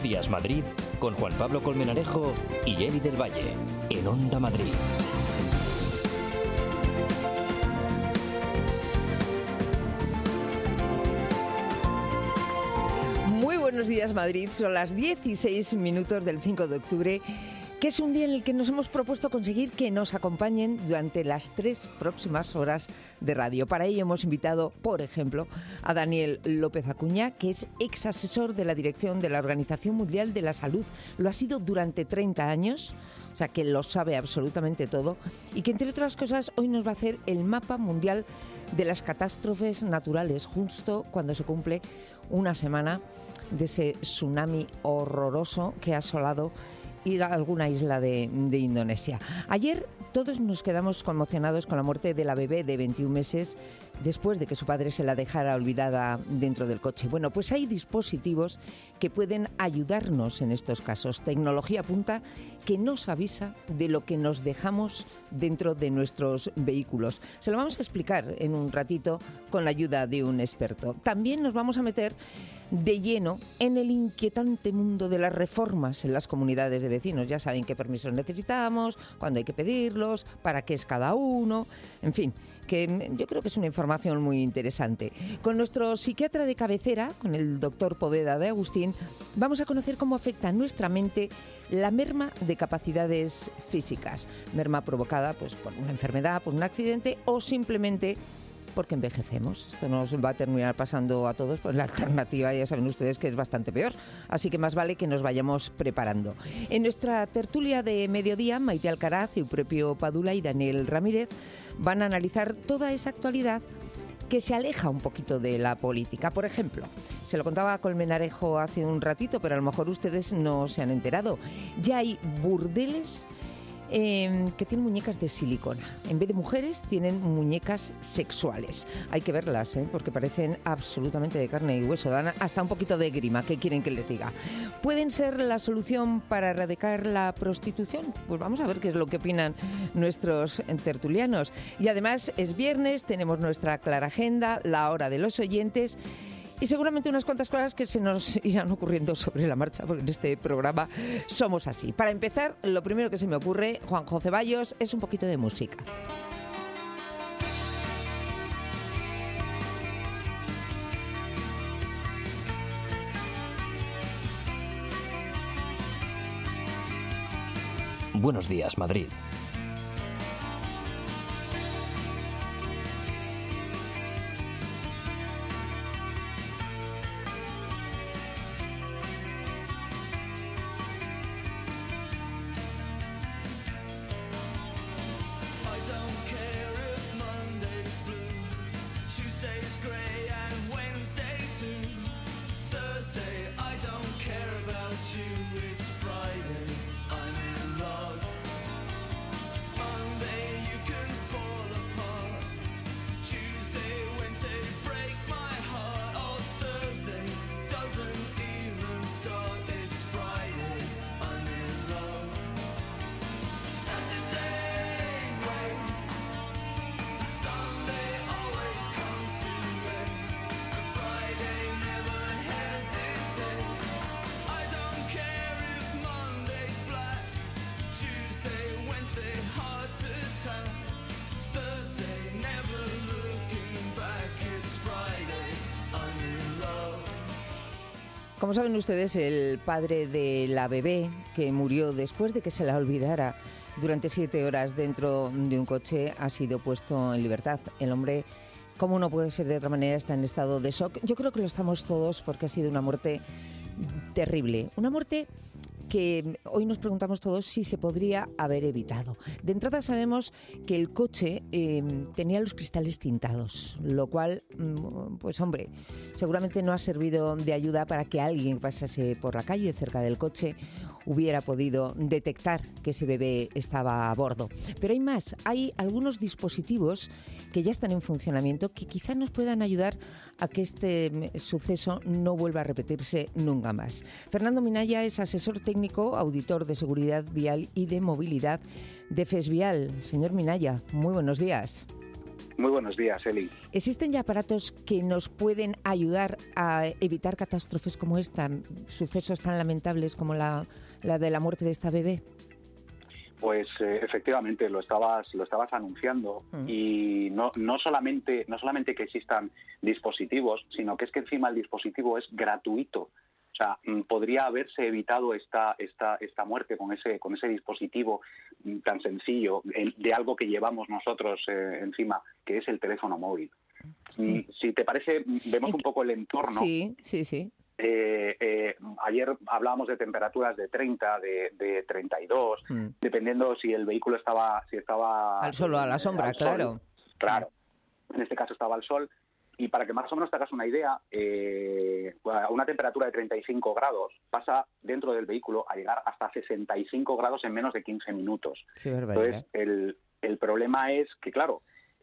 Días Madrid con Juan Pablo Colmenarejo y Eli del Valle en Onda Madrid. Muy buenos días Madrid, son las 16 minutos del 5 de octubre, que es un día en el que nos hemos propuesto conseguir que nos acompañen durante las 3 próximas horas de radio. Para ello hemos invitado, por ejemplo, a Daniel López Acuña, que es ex asesor de la dirección de la Organización Mundial de la Salud. Lo ha sido durante 30 años, o sea que lo sabe absolutamente todo, y que entre otras cosas hoy nos va a hacer el mapa mundial de las catástrofes naturales, justo cuando se cumple una semana de ese tsunami horroroso que ha asolado alguna isla de Indonesia. Ayer todos nos quedamos conmocionados con la muerte de la bebé de 21 meses después de que su padre se la dejara olvidada dentro del coche. Bueno, pues hay dispositivos que pueden ayudarnos en estos casos. Tecnología punta que nos avisa de lo que nos dejamos dentro de nuestros vehículos. Se lo vamos a explicar en un ratito con la ayuda de un experto. También nos vamos a meter de lleno en el inquietante mundo de las reformas en las comunidades de vecinos. Ya saben qué permisos necesitamos, cuándo hay que pedirlos, para qué es cada uno, en fin, que yo creo que es una información muy interesante. Con nuestro psiquiatra de cabecera, con el doctor Poveda de Agustín, vamos a conocer cómo afecta a nuestra mente la merma de capacidades físicas. Merma provocada pues, por una enfermedad, por un accidente o simplemente porque envejecemos. Esto nos va a terminar pasando a todos, pues la alternativa ya saben ustedes que es bastante peor, así que más vale que nos vayamos preparando. En nuestra tertulia de mediodía, Maite Alcaraz, Eupropio Padula y Daniel Ramírez van a analizar toda esa actualidad que se aleja un poquito de la política. Por ejemplo, se lo contaba a Colmenarejo hace un ratito, pero a lo mejor ustedes no se han enterado. Ya hay burdeles que tienen muñecas de silicona. En vez de mujeres, tienen muñecas sexuales. Hay que verlas, porque parecen absolutamente de carne y hueso. Dan hasta un poquito de grima. ¿Qué quieren que les diga? ¿Pueden ser la solución para erradicar la prostitución? Pues vamos a ver qué es lo que opinan nuestros tertulianos. Y además es viernes, tenemos nuestra clara agenda, la hora de los oyentes y seguramente unas cuantas cosas que se nos irán ocurriendo sobre la marcha, porque en este programa somos así. Para empezar, lo primero que se me ocurre, Juanjo Ceballos, es un poquito de música. Buenos días, Madrid. Como saben ustedes, el padre de la bebé que murió después de que se la olvidara durante 7 horas dentro de un coche ha sido puesto en libertad. El hombre, como no puede ser de otra manera, está en estado de shock. Yo creo que lo estamos todos porque ha sido una muerte terrible. Una muerte que hoy nos preguntamos todos si se podría haber evitado. De entrada sabemos que el coche tenía los cristales tintados, lo cual, pues hombre, seguramente no ha servido de ayuda para que alguien que pasase por la calle cerca del coche hubiera podido detectar que ese bebé estaba a bordo. Pero hay más, hay algunos dispositivos que ya están en funcionamiento que quizá nos puedan ayudar a que este suceso no vuelva a repetirse nunca más. Fernando Minaya es asesor técnico, auditor de seguridad vial y de movilidad de FESVial. Señor Minaya, muy buenos días. Muy buenos días, Eli. ¿Existen ya aparatos que nos pueden ayudar a evitar catástrofes como esta, sucesos tan lamentables como la de la muerte de esta bebé? Pues efectivamente lo estabas anunciando y no solamente que existan dispositivos, sino que es que encima el dispositivo es gratuito. O sea, podría haberse evitado esta muerte con ese dispositivo tan sencillo de algo que llevamos nosotros encima, que es el teléfono móvil. Si te parece, vemos un poco el entorno. Sí. Ayer hablábamos de temperaturas de 30, de 32, dependiendo si el vehículo estaba al sol o a la sombra, claro. Claro, en este caso estaba al sol. Y para que más o menos te hagas una idea, a una temperatura de 35 grados pasa dentro del vehículo a llegar hasta 65 grados en menos de 15 minutos. Qué barbaridad. Entonces, el problema es que, claro,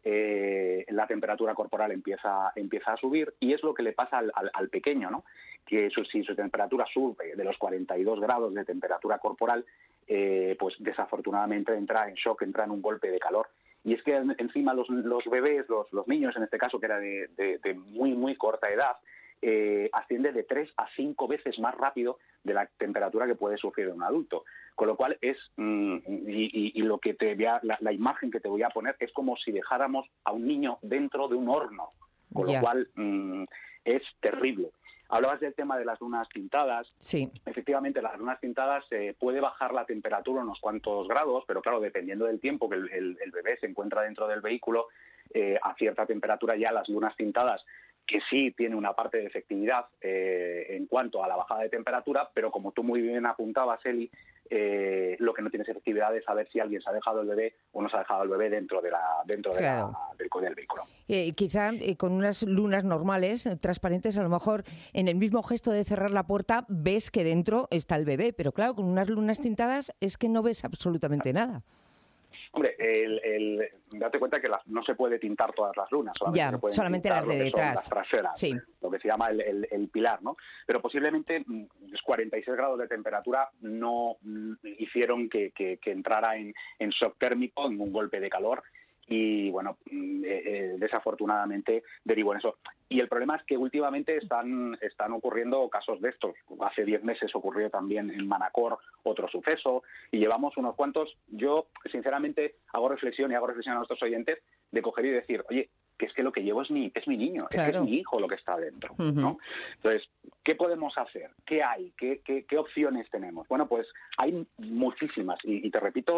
la temperatura corporal empieza a subir y es lo que le pasa al pequeño, ¿no? Que si su temperatura sube de los 42 grados de temperatura corporal, pues desafortunadamente entra en shock, entra en un golpe de calor. Y es que encima los bebés, los niños en este caso, que era de muy corta edad, asciende de 3 a 5 veces más rápido de la temperatura que puede sufrir un adulto. Con lo cual es, y lo que la imagen que te voy a poner es como si dejáramos a un niño dentro de un horno. Con lo cual es terrible. Hablabas del tema de las lunas tintadas. Sí. Efectivamente, las lunas tintadas puede bajar la temperatura unos cuantos grados, pero claro, dependiendo del tiempo que el bebé se encuentra dentro del vehículo, a cierta temperatura ya las lunas tintadas, que sí tiene una parte de efectividad en cuanto a la bajada de temperatura, pero como tú muy bien apuntabas, Eli, lo que no tienes efectividad es saber si alguien se ha dejado el bebé o no se ha dejado el bebé dentro del vehículo. Quizá con unas lunas normales, transparentes, a lo mejor en el mismo gesto de cerrar la puerta ves que dentro está el bebé, pero claro, con unas lunas tintadas es que no ves absolutamente nada. Hombre, date cuenta que no se puede tintar todas las lunas, solamente las de detrás, las traseras, sí. Lo que se llama el pilar, ¿no? Pero posiblemente 46 grados de temperatura no hicieron que entrara en shock térmico, en un golpe de calor, y bueno, desafortunadamente derivó en eso. Y el problema es que últimamente están ocurriendo casos de estos. Hace 10 meses ocurrió también en Manacor otro suceso y llevamos unos cuantos. Yo, sinceramente, hago reflexión a nuestros oyentes de coger y decir, oye, que es que lo que llevo es mi niño, claro. Es que es mi hijo lo que está dentro, ¿no? Entonces, ¿qué podemos hacer? ¿Qué hay? ¿Qué opciones tenemos? Bueno, pues hay muchísimas y te repito,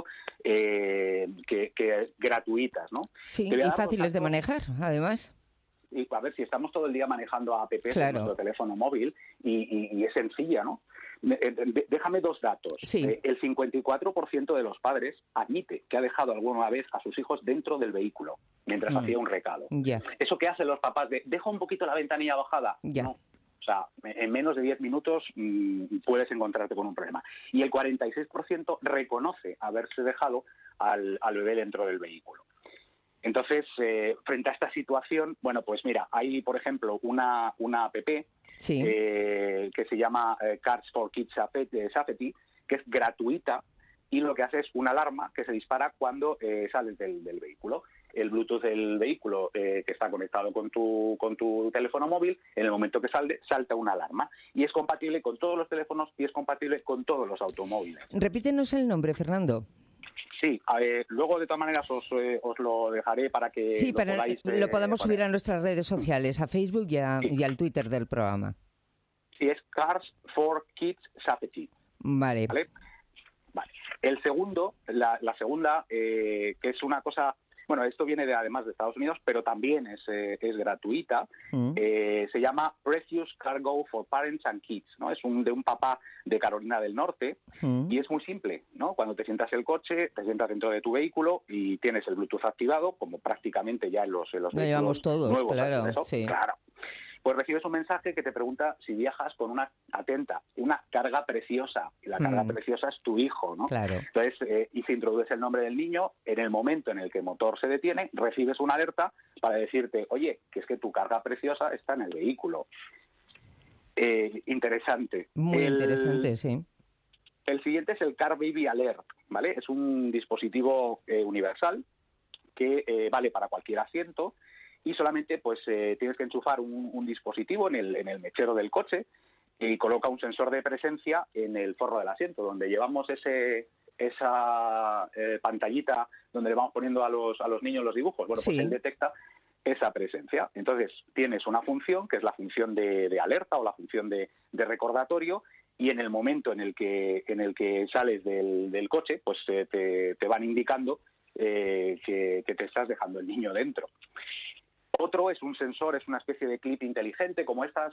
que gratuitas, ¿no? Sí, y fáciles de manejar, además. Y a ver, si estamos todo el día manejando apps en nuestro teléfono móvil y es sencilla, ¿no? Déjame dos datos. Sí. El 54% de los padres admite que ha dejado alguna vez a sus hijos dentro del vehículo mientras hacía un recado. ¿Eso qué hacen los papás? ¿Dejo un poquito la ventanilla bajada? No. O sea, en menos de 10 minutos puedes encontrarte con un problema. Y el 46% reconoce haberse dejado al bebé dentro del vehículo. Entonces, frente a esta situación, bueno, pues mira, hay, por ejemplo, una app sí. Que se llama Cars for Kids Safety, que es gratuita y lo que hace es una alarma que se dispara cuando sales del vehículo. El Bluetooth del vehículo que está conectado con tu teléfono móvil, en el momento que salta una alarma. Y es compatible con todos los teléfonos y es compatible con todos los automóviles. Repítenos el nombre, Fernando. Sí, luego de todas maneras os lo dejaré para que lo podamos subir a nuestras redes sociales, a Facebook y al Twitter del programa. Sí, es Cars for Kids Safety. Vale. El segundo, la segunda, que es una cosa... Bueno, esto viene además de Estados Unidos, pero también es gratuita. Se llama Precious Cargo for Parents and Kids, ¿no? Es de un papá de Carolina del Norte y es muy simple, ¿no? Cuando te sientas el coche, te sientas dentro de tu vehículo y tienes el Bluetooth activado, como prácticamente ya en los vehículos todos, nuevos. Claro, sí. Claro. Pues recibes un mensaje que te pregunta si viajas con una carga preciosa. Y la carga preciosa es tu hijo, ¿no? Claro. Entonces, y se introduce el nombre del niño, en el momento en el que el motor se detiene, recibes una alerta para decirte, oye, que es que tu carga preciosa está en el vehículo. Interesante. Muy interesante, sí. El siguiente es el Car Baby Alert, ¿vale? Es un dispositivo universal que vale para cualquier asiento y solamente pues tienes que enchufar un dispositivo en el mechero del coche y coloca un sensor de presencia en el forro del asiento, donde llevamos esa pantallita donde le vamos poniendo a los niños los dibujos. Bueno, pues él detecta esa presencia. Entonces, tienes una función, que es la función de alerta o la función de recordatorio, y en el momento en el que sales del coche, pues te van indicando que te estás dejando el niño dentro. Otro es un sensor, es una especie de clip inteligente, como estas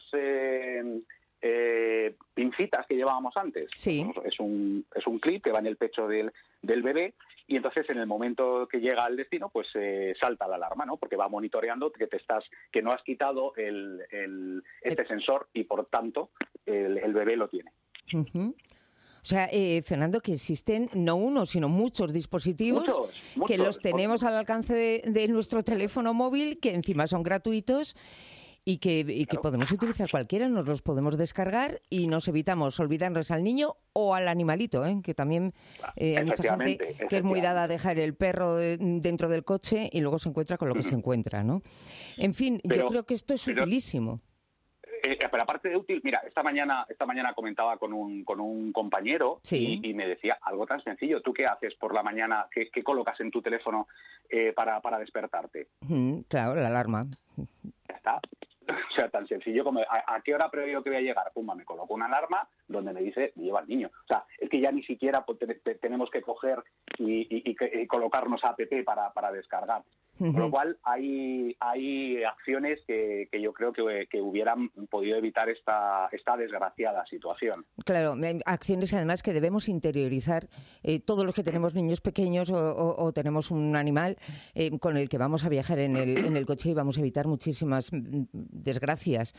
pincitas que llevábamos antes. Sí. Es un clip que va en el pecho del bebé, y entonces en el momento que llega al destino pues salta la alarma, ¿no? Porque va monitoreando que no has quitado este sensor y por tanto el bebé lo tiene. Uh-huh. O sea, Fernando, que existen no uno, sino muchos dispositivos que los tenemos al alcance de nuestro teléfono móvil, que encima son gratuitos y que podemos utilizar cualquiera, nos los podemos descargar y nos evitamos olvidarnos al niño o al animalito, que también hay mucha gente que es muy dada a dejar el perro dentro del coche y luego se encuentra con lo que se encuentra, ¿no? En fin, yo creo que esto es utilísimo. Pero aparte de útil, mira, esta mañana comentaba con un compañero y me decía algo tan sencillo. ¿Tú qué haces por la mañana? ¿Qué colocas en tu teléfono para despertarte? Claro, la alarma. Ya está. O sea, tan sencillo como ¿a qué hora preveo que voy a llegar? Pumba, me coloco una alarma donde me dice lleva al niño. O sea, es que ya ni siquiera tenemos que coger y colocarnos app para descargar. Con lo cual hay acciones que yo creo que hubieran podido evitar esta desgraciada situación. Claro, acciones además que debemos interiorizar todos los que tenemos niños pequeños o tenemos un animal con el que vamos a viajar en el coche y vamos a evitar muchísimas desgracias.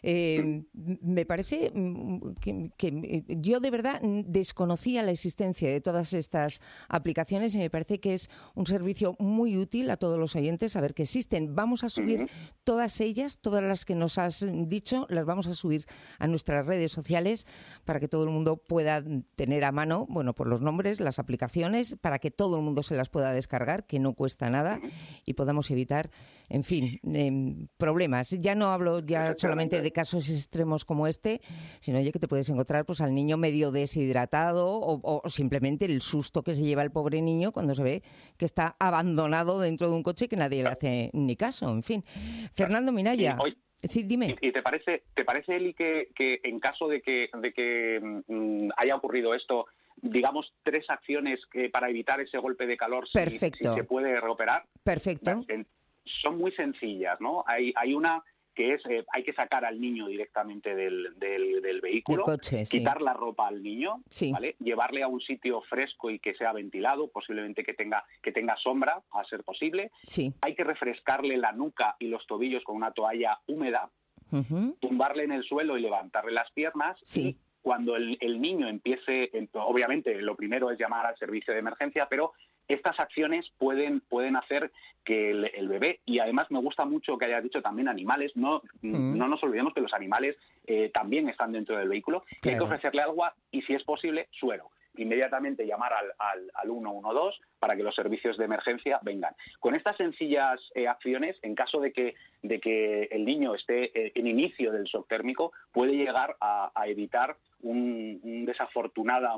Me parece que yo de verdad desconocía la existencia de todas estas aplicaciones y me parece que es un servicio muy útil a todos los oyentes saber que existen. Vamos a subir todas ellas, todas las que nos has dicho, las vamos a subir a nuestras redes sociales para que todo el mundo pueda tener a mano, bueno, por los nombres, las aplicaciones, para que todo el mundo se las pueda descargar, que no cuesta nada y podamos evitar, en fin, problemas. Ya no hablo solamente de casos extremos como este, sino ya que te puedes encontrar pues al niño medio deshidratado o simplemente el susto que se lleva el pobre niño cuando se ve que está abandonado dentro de un coche que nadie le hace ni caso. En fin, Fernando Minaya. Sí, dime. ¿Y te parece, Eli, que en caso de que haya ocurrido esto, digamos, 3 acciones para evitar ese golpe de calor si se puede recuperar? Perfecto. Son muy sencillas, ¿no? Hay una que es hay que sacar al niño directamente del vehículo, coche, quitar la ropa al niño, sí, ¿vale? Llevarle a un sitio fresco y que sea ventilado, posiblemente que tenga sombra, a ser posible. Sí. Hay que refrescarle la nuca y los tobillos con una toalla húmeda, tumbarle en el suelo y levantarle las piernas. Sí. Y cuando el niño empiece, obviamente lo primero es llamar al servicio de emergencia, pero estas acciones pueden hacer que el bebé, y además me gusta mucho que hayas dicho también animales, no nos olvidemos que los animales también están dentro del vehículo, claro. Que hay que ofrecerle agua y, si es posible, suero. Inmediatamente llamar al 112 para que los servicios de emergencia vengan. Con estas sencillas acciones, en caso de que el niño esté en inicio del shock térmico, puede llegar a evitar una desafortunada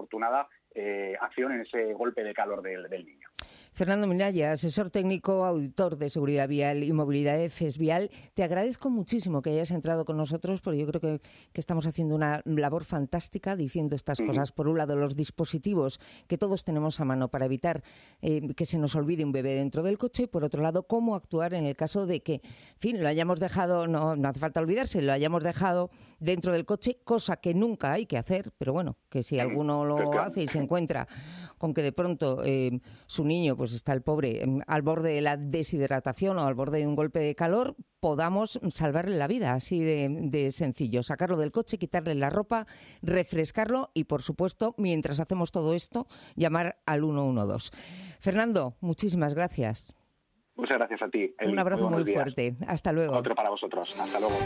acción en ese golpe de calor del niño. Fernando Minaya, asesor técnico, auditor de seguridad vial y movilidad EFES Vial, te agradezco muchísimo que hayas entrado con nosotros, porque yo creo que estamos haciendo una labor fantástica diciendo estas cosas. Por un lado, los dispositivos que todos tenemos a mano para evitar que se nos olvide un bebé dentro del coche, y por otro lado, cómo actuar en el caso de que, en fin, lo hayamos dejado, no hace falta olvidarse, lo hayamos dejado dentro del coche, cosa que nunca hay que hacer, pero bueno, que si alguno lo hace y se encuentra con que de pronto su niño pues está el pobre al borde de la deshidratación o al borde de un golpe de calor, podamos salvarle la vida, así de sencillo. Sacarlo del coche, quitarle la ropa, refrescarlo y, por supuesto, mientras hacemos todo esto, llamar al 112. Fernando, muchísimas gracias. Muchas gracias a ti, Eli. Un abrazo muy fuerte. Hasta luego. Otro para vosotros. Hasta luego.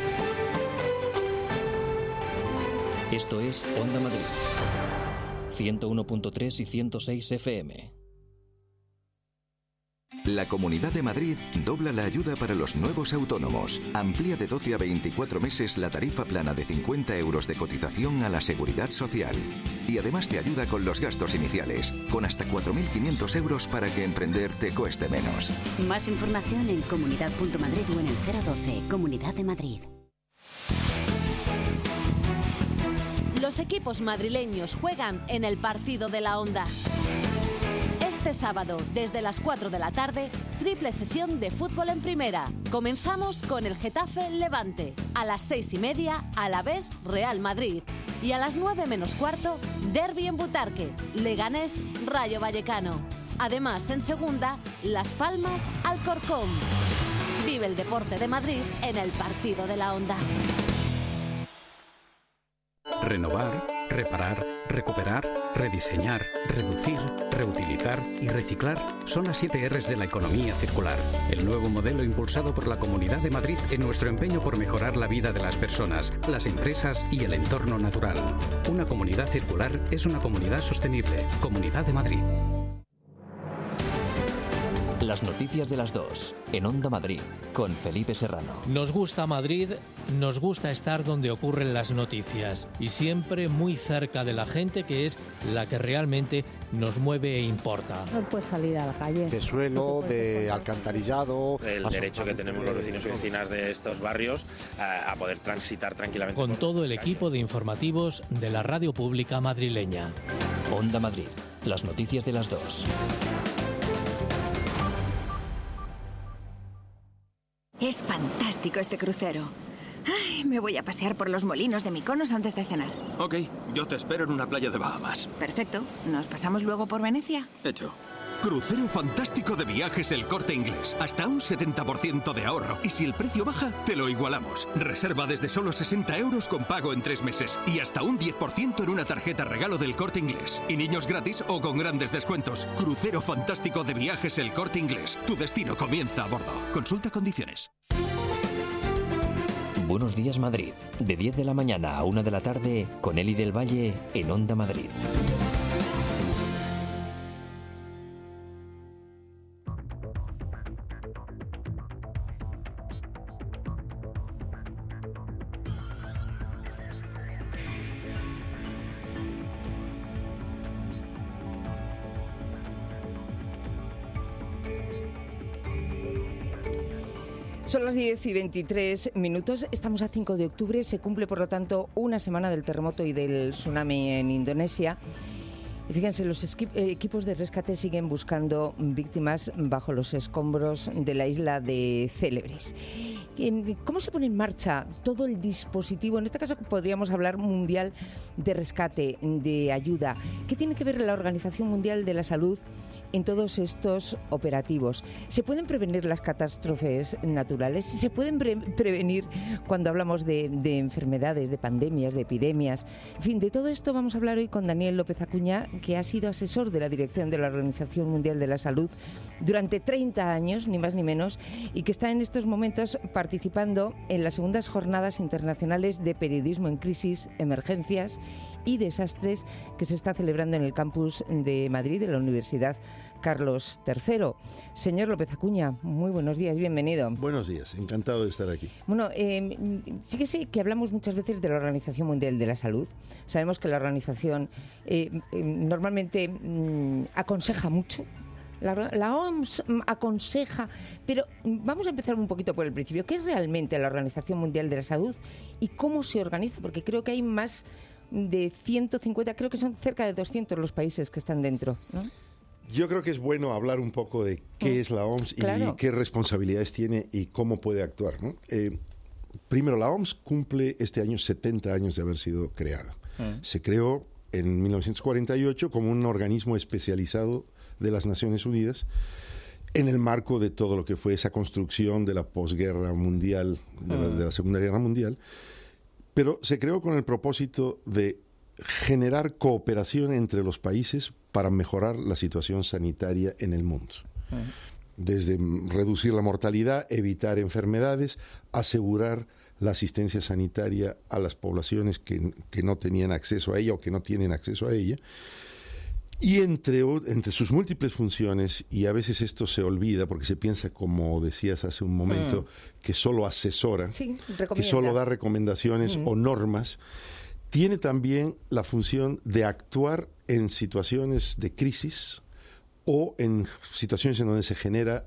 Esto es Onda Madrid. 101.3 y 106 FM. La Comunidad de Madrid dobla la ayuda para los nuevos autónomos. Amplía de 12 a 24 meses la tarifa plana de 50 euros de cotización a la Seguridad Social. Y además te ayuda con los gastos iniciales, con hasta 4.500 euros para que emprender te cueste menos. Más información en comunidad.madrid o en el 012, Comunidad de Madrid. Los equipos madrileños juegan en el partido de la Onda. Este sábado, desde las 4 de la tarde, triple sesión de fútbol en primera. Comenzamos con el Getafe Levante. A las 6:30, Alavés Real Madrid. Y a las 9 menos cuarto, Derbi en Butarque. Leganés Rayo Vallecano. Además, en segunda, Las Palmas Alcorcón. Vive el deporte de Madrid en el partido de la Onda. Renovar, reparar, recuperar, rediseñar, reducir, reutilizar y reciclar son las 7 R's de la economía circular. El nuevo modelo impulsado por la Comunidad de Madrid en nuestro empeño por mejorar la vida de las personas, las empresas y el entorno natural. Una comunidad circular es una comunidad sostenible. Comunidad de Madrid. Las noticias de las 2 en Onda Madrid con Felipe Serrano. Nos gusta Madrid, nos gusta estar donde ocurren las noticias y siempre muy cerca de la gente, que es la que realmente nos mueve e importa. No puedes salir a la calle. De suelo, de alcantarillado. El derecho que tenemos los vecinos y vecinas de estos barrios a poder transitar tranquilamente. Con todo el equipo de informativos de la radio pública madrileña. Onda Madrid, las noticias de las 2. Es fantástico este crucero. Ay, me voy a pasear por los molinos de Mykonos antes de cenar. Ok, yo te espero en una playa de Bahamas. Perfecto. ¿Nos pasamos luego por Venecia? Hecho. Crucero fantástico de Viajes El Corte Inglés. Hasta un 70% de ahorro. Y si el precio baja, te lo igualamos. Reserva desde solo 60 euros con pago en 3 meses. Y hasta un 10% en una tarjeta regalo del Corte Inglés. Y niños gratis o con grandes descuentos. Crucero fantástico de Viajes El Corte Inglés. Tu destino comienza a bordo. Consulta condiciones. Buenos días Madrid, de 10 de la mañana a 1 de la tarde, con Eli del Valle en Onda Madrid. Son las 10:23. Estamos a 5 de octubre. Se cumple, por lo tanto, una semana del terremoto y del tsunami en Indonesia. Y fíjense, los equipos de rescate siguen buscando víctimas bajo los escombros de la isla de Célebres. ¿Cómo se pone en marcha todo el dispositivo? En este caso podríamos hablar mundial de rescate, de ayuda. ¿Qué tiene que ver la Organización Mundial de la Salud en todos estos operativos? ¿Se pueden prevenir las catástrofes naturales? ¿Se pueden prevenir cuando hablamos de enfermedades, de pandemias, de epidemias? En fin, de todo esto vamos a hablar hoy con Daniel López Acuña, que ha sido asesor de la dirección de la Organización Mundial de la Salud durante 30 años, ni más ni menos, y que está en estos momentos participando en las segundas jornadas internacionales de periodismo en crisis, emergencias y desastres que se está celebrando en el campus de Madrid de la Universidad Carlos III. Señor López Acuña, muy buenos días, bienvenido. Buenos días, encantado de estar aquí. Bueno, fíjese que hablamos muchas veces de la Organización Mundial de la Salud. Sabemos que la organización normalmente aconseja mucho. La OMS aconseja, pero vamos a empezar un poquito por el principio. ¿Qué es realmente la Organización Mundial de la Salud y cómo se organiza? Porque creo que hay más de 150, creo que son cerca de 200 los países que están dentro, ¿no? Yo creo que es bueno hablar un poco de qué es la OMS y qué responsabilidades tiene y cómo puede actuar, ¿no? Primero, la OMS cumple este año 70 años de haber sido creada. Se creó en 1948 como un organismo especializado de las Naciones Unidas en el marco de todo lo que fue esa construcción de la posguerra mundial, de la Segunda Guerra Mundial, pero se creó con el propósito de generar cooperación entre los países para mejorar la situación sanitaria en el mundo. Desde reducir la mortalidad, evitar enfermedades, asegurar la asistencia sanitaria a las poblaciones que no tenían acceso a ella o que no tienen acceso a ella. Y entre sus múltiples funciones, y a veces esto se olvida porque se piensa, como decías hace un momento, que solo asesora, que solo da recomendaciones o normas, tiene también la función de actuar en situaciones de crisis o en situaciones en donde se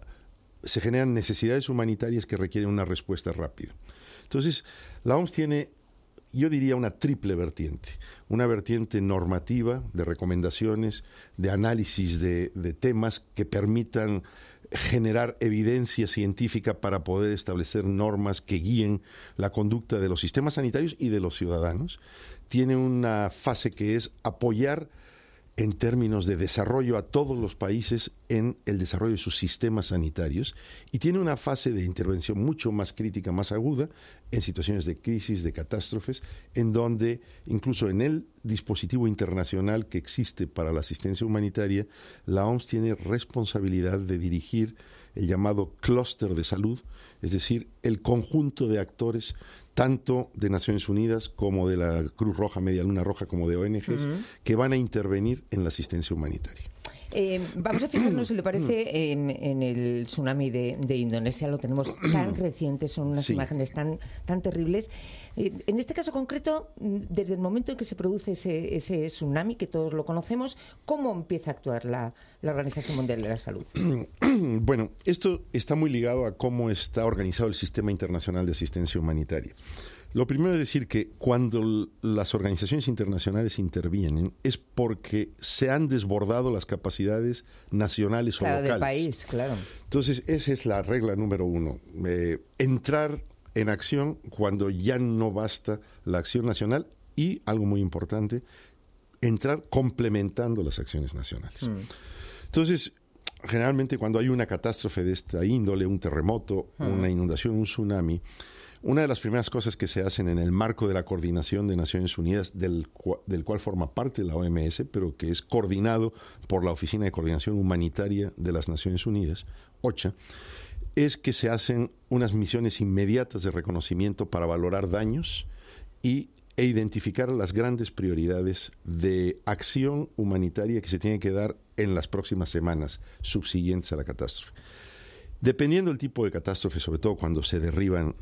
generan necesidades humanitarias que requieren una respuesta rápida. Entonces, la OMS tiene, yo diría, una triple vertiente. Una vertiente normativa, de recomendaciones, de análisis de temas que permitan generar evidencia científica para poder establecer normas que guíen la conducta de los sistemas sanitarios y de los ciudadanos. Tiene una fase que es apoyar en términos de desarrollo a todos los países en el desarrollo de sus sistemas sanitarios, y tiene una fase de intervención mucho más crítica, más aguda, en situaciones de crisis, de catástrofes, en donde incluso en el dispositivo internacional que existe para la asistencia humanitaria, la OMS tiene responsabilidad de dirigir el llamado clúster de salud, es decir, el conjunto de actores tanto de Naciones Unidas como de la Cruz Roja, Media Luna Roja, como de ONGs, que van a intervenir en la asistencia humanitaria. Vamos a fijarnos, si le parece, en el tsunami de Indonesia. Lo tenemos tan reciente, son unas imágenes tan terribles. En este caso concreto, desde el momento en que se produce ese tsunami, que todos lo conocemos, ¿cómo empieza a actuar la Organización Mundial de la Salud? Bueno, esto está muy ligado a cómo está organizado el Sistema Internacional de Asistencia Humanitaria. Lo primero es decir que cuando las organizaciones internacionales intervienen es porque se han desbordado las capacidades nacionales o locales. Del país, claro. Entonces, esa es la regla número uno. Entrar en acción cuando ya no basta la acción nacional y, algo muy importante, entrar complementando las acciones nacionales. Entonces, generalmente cuando hay una catástrofe de esta índole, un terremoto, una inundación, un tsunami, una de las primeras cosas que se hacen en el marco de la coordinación de Naciones Unidas, del cual forma parte la OMS, pero que es coordinado por la Oficina de Coordinación Humanitaria de las Naciones Unidas, OCHA, es que se hacen unas misiones inmediatas de reconocimiento para valorar daños e identificar las grandes prioridades de acción humanitaria que se tiene que dar en las próximas semanas subsiguientes a la catástrofe. Dependiendo del tipo de catástrofe, sobre todo cuando se derrumban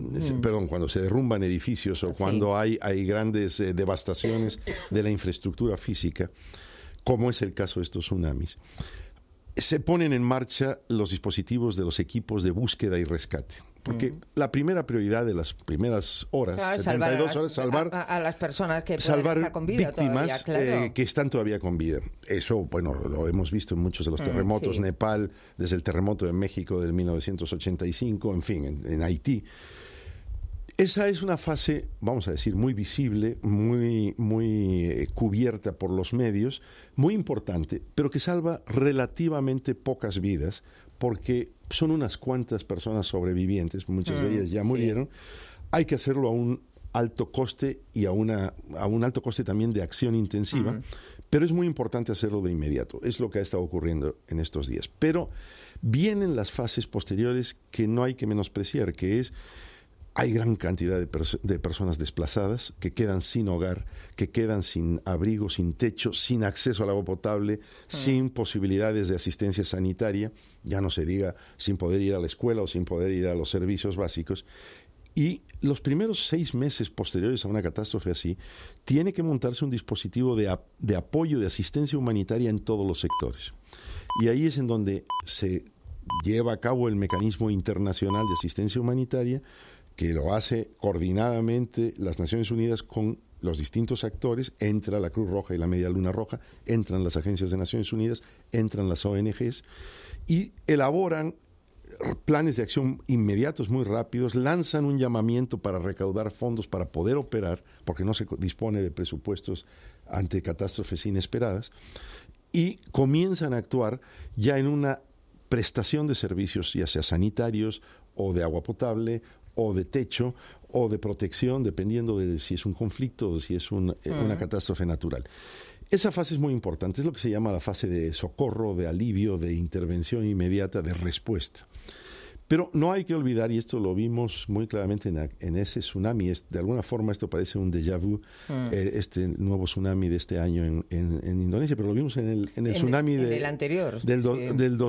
edificios o cuando hay grandes devastaciones de la infraestructura física, como es el caso de estos tsunamis, se ponen en marcha los dispositivos de los equipos de búsqueda y rescate. Porque la primera prioridad de las primeras horas, claro, 72 horas, salvar a las personas que pueden estar con vida víctimas todavía, claro. Que están todavía con vida. Eso, bueno, lo hemos visto en muchos de los terremotos, Nepal, desde el terremoto de México del 1985, en fin, en Haití. Esa es una fase, vamos a decir, muy visible, muy cubierta por los medios, muy importante, pero que salva relativamente pocas vidas, porque son unas cuantas personas sobrevivientes, muchas de ellas ya murieron. Hay que hacerlo a un alto coste y a un alto coste también de acción intensiva, pero es muy importante hacerlo de inmediato. Es lo que ha estado ocurriendo en estos días. Pero vienen las fases posteriores que no hay que menospreciar, que es: hay gran cantidad de personas desplazadas que quedan sin hogar, que quedan sin abrigo, sin techo, sin acceso al agua potable, sin posibilidades de asistencia sanitaria, ya no se diga sin poder ir a la escuela o sin poder ir a los servicios básicos. Y los primeros 6 meses posteriores a una catástrofe así, tiene que montarse un dispositivo de apoyo, de asistencia humanitaria en todos los sectores. Y ahí es en donde se lleva a cabo el mecanismo internacional de asistencia humanitaria, que lo hace coordinadamente las Naciones Unidas con los distintos actores. Entra la Cruz Roja y la Media Luna Roja, entran las agencias de Naciones Unidas, entran las ONGs y elaboran planes de acción inmediatos, muy rápidos, lanzan un llamamiento para recaudar fondos para poder operar, porque no se dispone de presupuestos ante catástrofes inesperadas, y comienzan a actuar ya en una prestación de servicios, ya sea sanitarios o de agua potable o de techo o de protección, dependiendo de si es un conflicto o si es una catástrofe natural. Esa fase es muy importante, es lo que se llama la fase de socorro, de alivio, de intervención inmediata, de respuesta. Pero no hay que olvidar, y esto lo vimos muy claramente en ese tsunami, de alguna forma esto parece un déjà vu, este nuevo tsunami de este año en Indonesia, pero lo vimos en el tsunami el anterior, del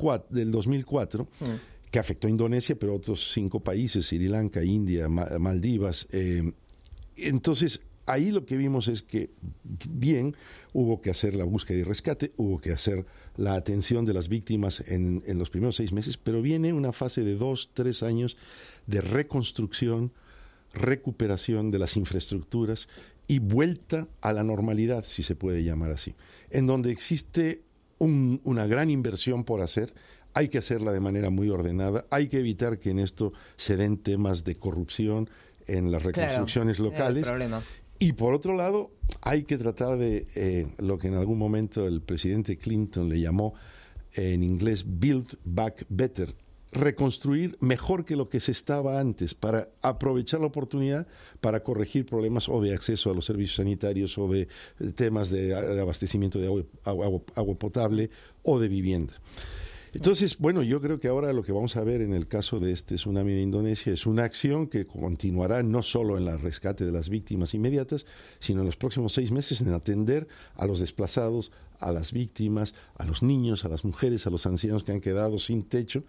2004, que afectó a Indonesia, pero otros 5 países, Sri Lanka, India, Maldivas. Entonces, ahí lo que vimos es que, bien, hubo que hacer la búsqueda y rescate, hubo que hacer la atención de las víctimas en los primeros 6 meses, pero viene una fase de 2-3 años de reconstrucción, recuperación de las infraestructuras y vuelta a la normalidad, si se puede llamar así, en donde existe una gran inversión por hacer. Hay que hacerla de manera muy ordenada, hay que evitar que en esto se den temas de corrupción en las reconstrucciones locales. Y por otro lado, hay que tratar de lo que en algún momento el presidente Clinton le llamó en inglés Build Back Better, reconstruir mejor que lo que se estaba antes, para aprovechar la oportunidad para corregir problemas o de acceso a los servicios sanitarios o de temas de abastecimiento de agua potable o de vivienda. Entonces, bueno, yo creo que ahora lo que vamos a ver en el caso de este tsunami de Indonesia es una acción que continuará no solo en el rescate de las víctimas inmediatas, sino en los próximos 6 meses en atender a los desplazados, a las víctimas, a los niños, a las mujeres, a los ancianos que han quedado sin techo.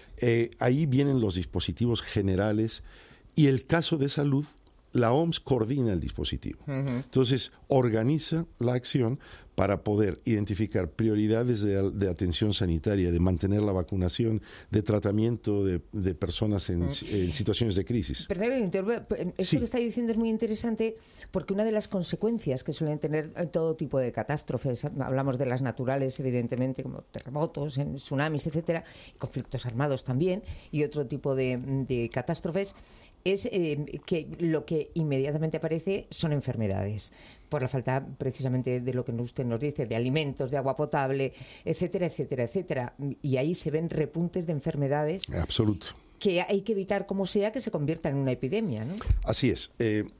Ahí vienen los dispositivos generales y el caso de salud, la OMS coordina el dispositivo. Entonces, organiza la acción para poder identificar prioridades de atención sanitaria, de mantener la vacunación, de tratamiento de personas en situaciones de crisis. Perdón, esto que está diciendo es muy interesante, porque una de las consecuencias que suelen tener todo tipo de catástrofes, hablamos de las naturales, evidentemente, como terremotos, tsunamis, etcétera, conflictos armados también, y otro tipo de catástrofes, es que lo que inmediatamente aparece son enfermedades, por la falta precisamente de lo que usted nos dice, de alimentos, de agua potable, etcétera, etcétera, etcétera. Y ahí se ven repuntes de enfermedades. Absoluto. Que hay que evitar como sea que se convierta en una epidemia, ¿no? Así es.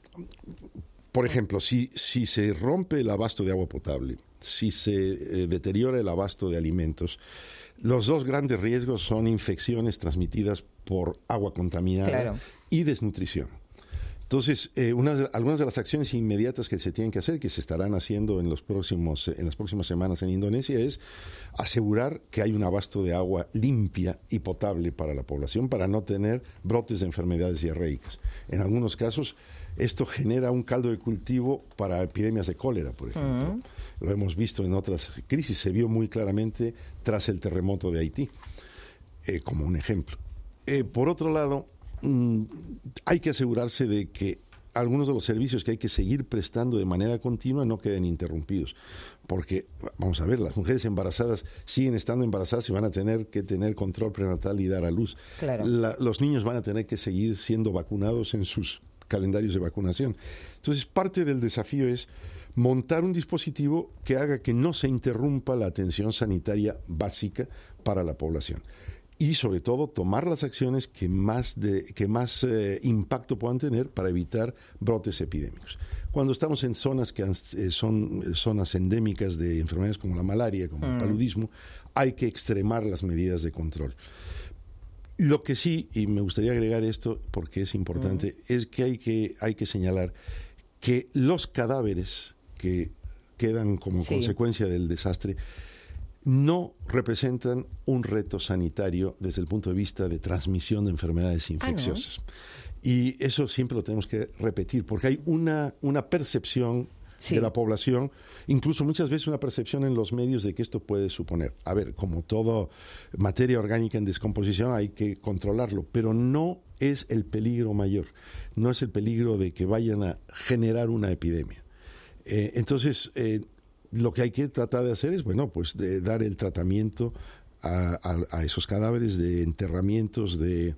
Por ejemplo, si se rompe el abasto de agua potable, si se deteriora el abasto de alimentos, los 2 grandes riesgos son infecciones transmitidas por agua contaminada y desnutrición. Entonces, algunas de las acciones inmediatas que se tienen que hacer, que se estarán haciendo en las próximas semanas en Indonesia, es asegurar que hay un abasto de agua limpia y potable para la población, para no tener brotes de enfermedades diarreicas. En algunos casos, esto genera un caldo de cultivo para epidemias de cólera, por ejemplo. Lo hemos visto en otras crisis, se vio muy claramente tras el terremoto de Haití, como un ejemplo. Por otro lado, hay que asegurarse de que algunos de los servicios que hay que seguir prestando de manera continua no queden interrumpidos, porque, vamos a ver, las mujeres embarazadas siguen estando embarazadas y van a tener que tener control prenatal y dar a luz. Los niños van a tener que seguir siendo vacunados en sus calendarios de vacunación. Entonces, parte del desafío es montar un dispositivo que haga que no se interrumpa la atención sanitaria básica para la población. Y, sobre todo, tomar las acciones que más impacto puedan tener para evitar brotes epidémicos. Cuando estamos en zonas que son zonas endémicas de enfermedades como la malaria, como el paludismo, hay que extremar las medidas de control. Lo que sí, y me gustaría agregar esto porque es importante, es que hay que señalar que los cadáveres que quedan como consecuencia del desastre no representan un reto sanitario desde el punto de vista de transmisión de enfermedades infecciosas. Y eso siempre lo tenemos que repetir, porque hay una percepción de la población, incluso muchas veces una percepción en los medios de que esto puede suponer. A ver, como toda materia orgánica en descomposición hay que controlarlo, pero no es el peligro mayor, no es el peligro de que vayan a generar una epidemia. Entonces, lo que hay que tratar de hacer es, de dar el tratamiento a esos cadáveres, de enterramientos, de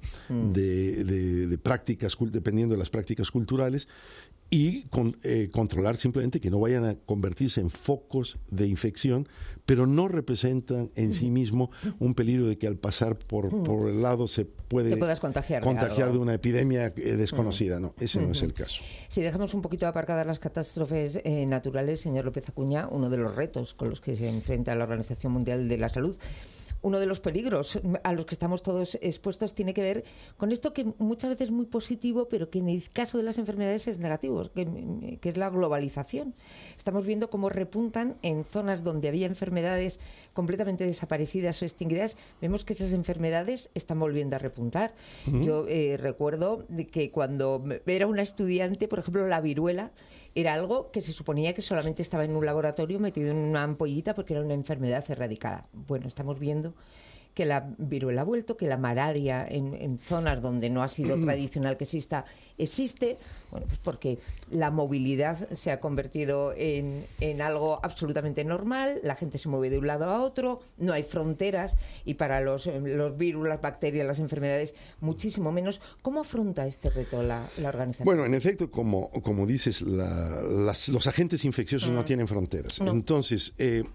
prácticas, dependiendo de las prácticas culturales, y controlar simplemente que no vayan a convertirse en focos de infección, pero no representan en sí mismo un peligro de que al pasar por el lado se puede contagiar de una epidemia desconocida. No, ese no es el caso. Si dejamos un poquito aparcadas las catástrofes naturales, señor López Acuña, uno de los retos con los que se enfrenta la Organización Mundial de la Salud, uno de los peligros a los que estamos todos expuestos tiene que ver con esto que muchas veces es muy positivo, pero que en el caso de las enfermedades es negativo, que es la globalización. Estamos viendo cómo repuntan en zonas donde había enfermedades completamente desaparecidas o extinguidas. Vemos que esas enfermedades están volviendo a repuntar. Yo recuerdo que cuando era una estudiante, por ejemplo, la viruela era algo que se suponía que solamente estaba en un laboratorio metido en una ampollita porque era una enfermedad erradicada. Bueno, estamos viendo que la viruela ha vuelto, que la malaria en zonas donde no ha sido tradicional que existe, bueno, pues porque la movilidad se ha convertido en algo absolutamente normal, la gente se mueve de un lado a otro, no hay fronteras, y para los virus, las bacterias, las enfermedades, muchísimo menos. ¿Cómo afronta este reto la organización? Bueno, en efecto, como dices, los agentes infecciosos no tienen fronteras. No. Entonces,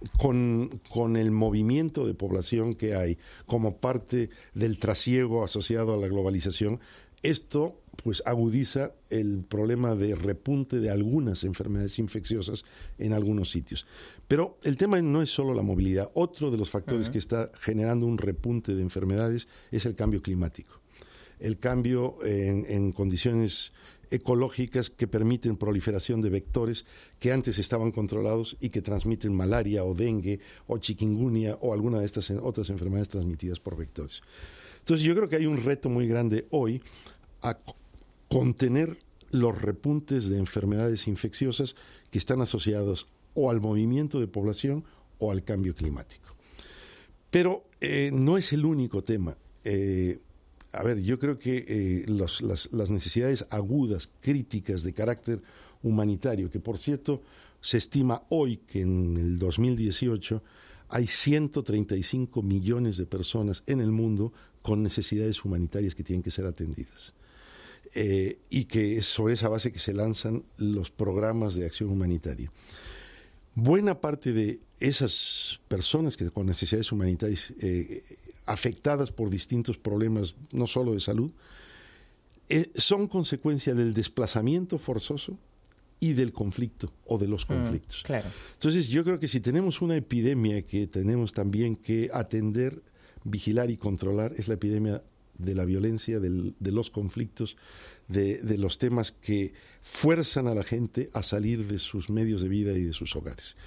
con el movimiento de población que hay como parte del trasiego asociado a la globalización, esto pues agudiza el problema de repunte de algunas enfermedades infecciosas en algunos sitios. Pero el tema no es solo la movilidad. Otro de los factores que está generando un repunte de enfermedades es el cambio climático. El cambio en condiciones ecológicas que permiten proliferación de vectores que antes estaban controlados y que transmiten malaria o dengue o chikungunya o alguna de estas otras enfermedades transmitidas por vectores. Entonces yo creo que hay un reto muy grande hoy a contener los repuntes de enfermedades infecciosas que están asociados o al movimiento de población o al cambio climático. Pero no es el único tema. Yo creo que las necesidades agudas, críticas de carácter humanitario, que por cierto se estima hoy que en el 2018 hay 135 millones de personas en el mundo con necesidades humanitarias que tienen que ser atendidas. Y que es sobre esa base que se lanzan los programas de acción humanitaria. Buena parte de esas personas que con necesidades humanitarias afectadas por distintos problemas, no solo de salud, son consecuencia del desplazamiento forzoso y del conflicto o de los conflictos. Claro. Entonces yo creo que si tenemos una epidemia que tenemos también que atender, vigilar y controlar, es la epidemia de la violencia, de los conflictos, de los temas que fuerzan a la gente a salir de sus medios de vida y de sus hogares.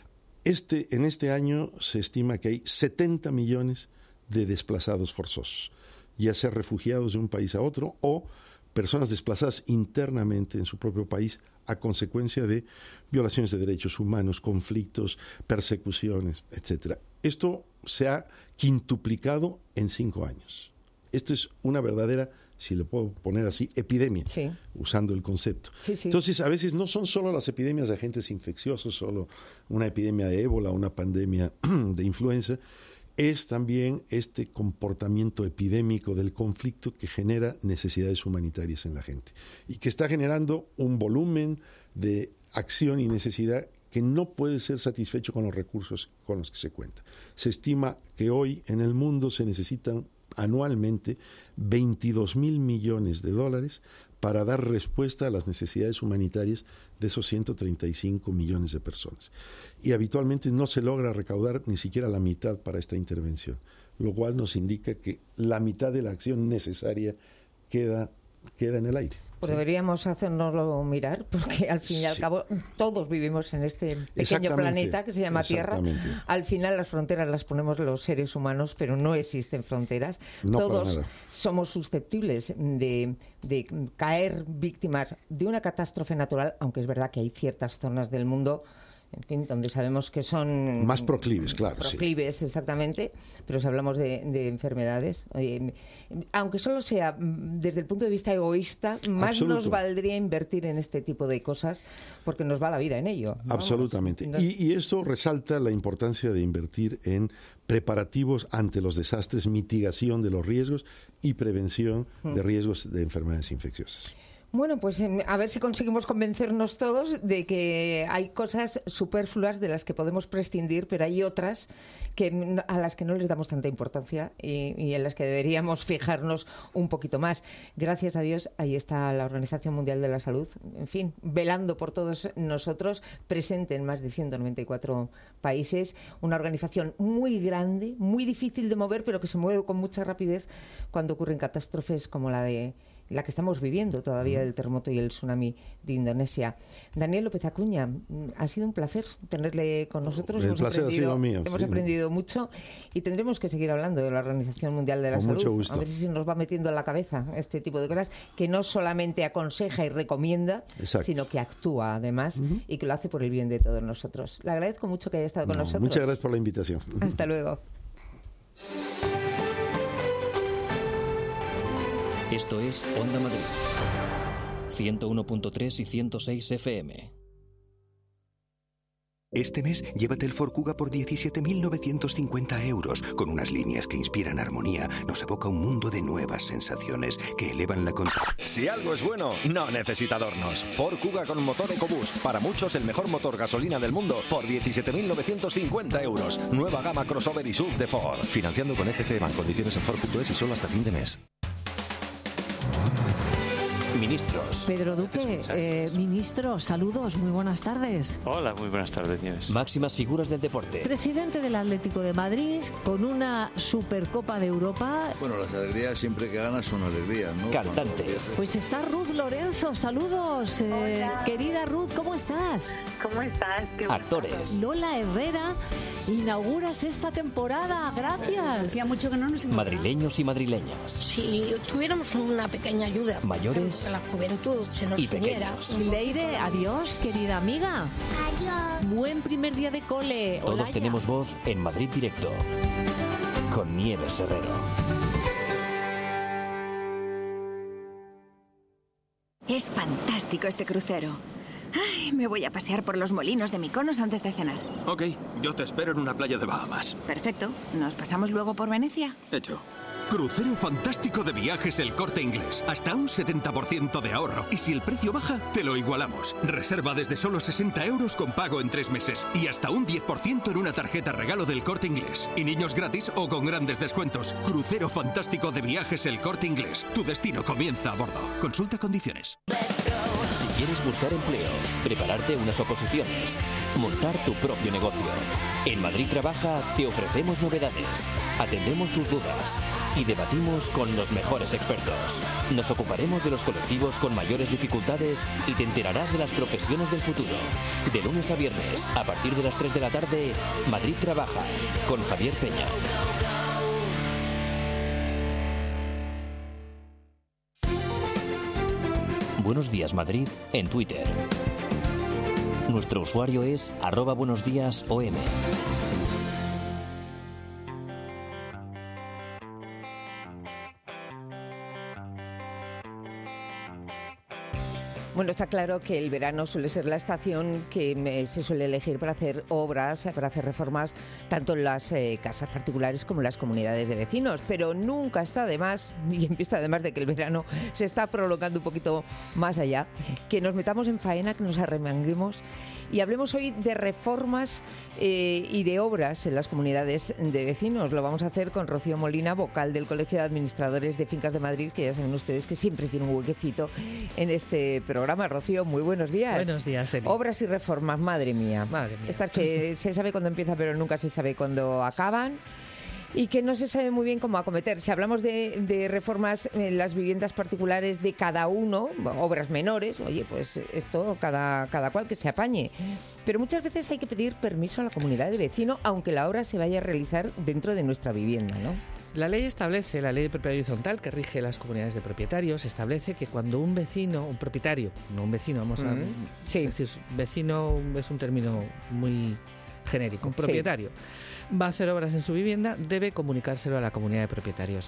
En este año se estima que hay 70 millones de desplazados forzosos, ya sea refugiados de un país a otro o personas desplazadas internamente en su propio país a consecuencia de violaciones de derechos humanos, conflictos, persecuciones, etc. Esto se ha quintuplicado en 5 años. Esto es una verdadera, si le puedo poner así, epidemia, usando el concepto. Sí. Entonces, a veces no son solo las epidemias de agentes infecciosos, solo una epidemia de ébola, una pandemia de influenza, es también este comportamiento epidémico del conflicto que genera necesidades humanitarias en la gente y que está generando un volumen de acción y necesidad que no puede ser satisfecho con los recursos con los que se cuenta. Se estima que hoy en el mundo se necesitan anualmente 22.000 millones de dólares para dar respuesta a las necesidades humanitarias de esos 135 millones de personas. Y habitualmente no se logra recaudar ni siquiera la mitad para esta intervención, lo cual nos indica que la mitad de la acción necesaria queda en el aire. Pues deberíamos hacernoslo mirar, porque al fin y al cabo todos vivimos en este pequeño planeta que se llama Tierra. Al final las fronteras las ponemos los seres humanos, pero no existen fronteras. No, todos somos susceptibles de caer víctimas de una catástrofe natural, aunque es verdad que hay ciertas zonas del mundo, en fin, donde sabemos que son más proclives, claro. Proclives, exactamente, pero si hablamos de enfermedades, aunque solo sea desde el punto de vista egoísta, más Absoluto. Nos valdría invertir en este tipo de cosas porque nos va la vida en ello. Absolutamente. Y esto resalta la importancia de invertir en preparativos ante los desastres, mitigación de los riesgos y prevención de riesgos de enfermedades infecciosas. Bueno, pues a ver si conseguimos convencernos todos de que hay cosas superfluas de las que podemos prescindir, pero hay otras a las que no les damos tanta importancia y en las que deberíamos fijarnos un poquito más. Gracias a Dios, ahí está la Organización Mundial de la Salud, en fin, velando por todos nosotros, presente en más de 194 países, una organización muy grande, muy difícil de mover, pero que se mueve con mucha rapidez cuando ocurren catástrofes como la que estamos viviendo todavía, del terremoto y el tsunami de Indonesia. Daniel López Acuña, ha sido un placer tenerle con nosotros. El placer ha sido mío. Hemos aprendido mucho y tendremos que seguir hablando de la Organización Mundial de la Salud. Mucho gusto. A ver si nos va metiendo en la cabeza este tipo de cosas, que no solamente aconseja y recomienda, sino que actúa además y que lo hace por el bien de todos nosotros. Le agradezco mucho que haya estado con nosotros. Muchas gracias por la invitación. Hasta luego. Esto es Onda Madrid, 101.3 y 106 FM. Este mes, llévate el Ford Kuga por 17.950 euros. Con unas líneas que inspiran armonía, nos evoca un mundo de nuevas sensaciones que elevan la... Si algo es bueno, no necesita adornos. Ford Kuga con motor EcoBoost. Para muchos, el mejor motor gasolina del mundo por 17.950 euros. Nueva gama crossover y SUV de Ford. Financiando con FCE Bank. Condiciones en Ford.es y solo hasta fin de mes. Ministros. Pedro Duque, ministro, saludos, muy buenas tardes. Hola, muy buenas tardes, Nieves. Máximas figuras del deporte. Presidente del Atlético de Madrid, con una Supercopa de Europa. Bueno, las alegrías siempre que ganas son alegrías, ¿no? Cantantes. Pues está Ruth Lorenzo, saludos. Querida Ruth, ¿cómo estás? ¿Cómo estás? Actores. Lola Herrera, inauguras esta temporada, gracias. Hacía mucho que no nos Madrileños y madrileñas. Si tuviéramos una pequeña ayuda. Mayores. La juventud se nos y uniera. Leire, adiós, querida amiga. Adiós. Buen primer día de cole. Todos Olaya. tenemos voz en Madrid Directo. Con Nieves Herrero. Es fantástico este crucero. Ay, me voy a pasear por los molinos de Mykonos antes de cenar. Ok, yo te espero en una playa de Bahamas. Perfecto. ¿Nos pasamos luego por Venecia? Hecho. Crucero fantástico de viajes El Corte Inglés. Hasta un 70% de ahorro. Y si el precio baja, te lo igualamos. Reserva desde solo 60 euros con pago en 3 meses. Y hasta un 10% en una tarjeta regalo del Corte Inglés. Y niños gratis o con grandes descuentos. Crucero fantástico de viajes El Corte Inglés. Tu destino comienza a bordo. Consulta condiciones. Si quieres buscar empleo, prepararte unas oposiciones, montar tu propio negocio. En Madrid Trabaja te ofrecemos novedades, atendemos tus dudas y debatimos con los mejores expertos. Nos ocuparemos de los colectivos con mayores dificultades y te enterarás de las profesiones del futuro. De lunes a viernes, a partir de las 3 de la tarde, Madrid Trabaja, con Javier Peña. Buenos días Madrid en Twitter. Nuestro usuario es @buenosdíasOM. Bueno, está claro que el verano suele ser la estación que se suele elegir para hacer obras, para hacer reformas, tanto en las casas particulares como en las comunidades de vecinos. Pero nunca está de más, y en vista además de que el verano se está prolongando un poquito más allá, que nos metamos en faena, que nos arremanguemos y hablemos hoy de reformas y de obras en las comunidades de vecinos. Lo vamos a hacer con Rocío Molina, vocal del Colegio de Administradores de Fincas de Madrid, que ya saben ustedes que siempre tiene un huequecito en este programa. Rocío, muy buenos días. Buenos días, Eli. Obras y reformas, madre mía. Madre mía. Estas que se sabe cuándo empieza, pero nunca se sabe cuándo acaban. Y que no se sabe muy bien cómo acometer. Si hablamos de reformas en las viviendas particulares de cada uno, obras menores, oye, pues esto cada cual que se apañe. Pero muchas veces hay que pedir permiso a la comunidad de vecino, aunque la obra se vaya a realizar dentro de nuestra vivienda, ¿no? La ley establece, la ley de propiedad horizontal que rige las comunidades de propietarios, establece que cuando un vecino, un propietario, no un vecino, vamos a decir, vecino es un término muy genérico, un propietario, va a hacer obras en su vivienda, debe comunicárselo a la comunidad de propietarios.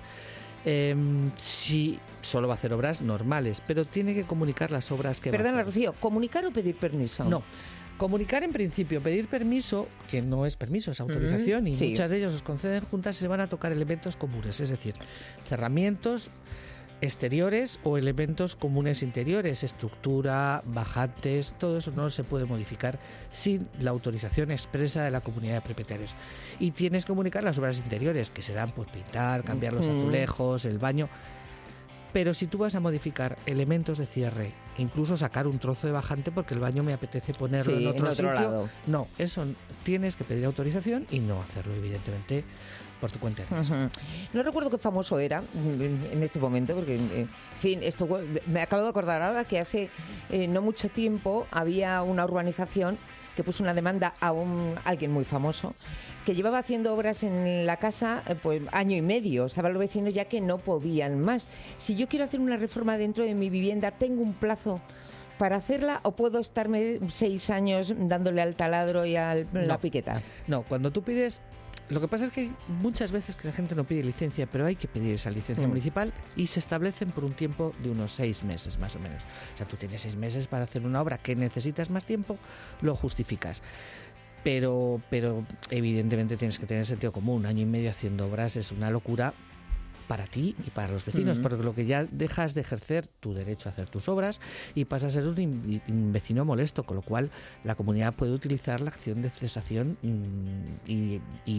Si solo va a hacer obras normales, pero tiene que comunicar las obras que va a hacer. Perdona, Rocío, ¿comunicar o pedir permiso? No. Comunicar en principio, pedir permiso, que no es permiso, es autorización, y muchas de ellos os conceden juntas, se van a tocar elementos comunes, es decir, cerramientos, exteriores o elementos comunes interiores, estructura, bajantes, todo eso no se puede modificar sin la autorización expresa de la comunidad de propietarios. Y tienes que comunicar las obras interiores, que serán pues pintar, cambiar los azulejos, el baño. Pero si tú vas a modificar elementos de cierre, incluso sacar un trozo de bajante porque el baño me apetece ponerlo en otro sitio, lado. No, eso tienes que pedir autorización y no hacerlo, evidentemente, por tu cuenta. No recuerdo qué famoso era en este momento, porque, en fin, esto me acabo de acordar ahora que hace no mucho tiempo había una urbanización que puso una demanda a alguien muy famoso que llevaba haciendo obras en la casa pues año y medio. Estaban los vecinos ya que no podían más. Si yo quiero hacer una reforma dentro de mi vivienda, ¿tengo un plazo para hacerla o puedo estarme 6 años dándole al taladro y a la piqueta? No, cuando tú pides... Lo que pasa es que hay muchas veces que la gente no pide licencia, pero hay que pedir esa licencia municipal y se establecen por un tiempo de unos 6 meses más o menos. O sea, tú tienes 6 meses para hacer una obra que necesitas más tiempo, lo justificas. Pero evidentemente tienes que tener sentido común. 1 año y medio haciendo obras es una locura para ti y para los vecinos, porque lo que ya dejas de ejercer tu derecho a hacer tus obras y pasas a ser un vecino molesto, con lo cual la comunidad puede utilizar la acción de cesación y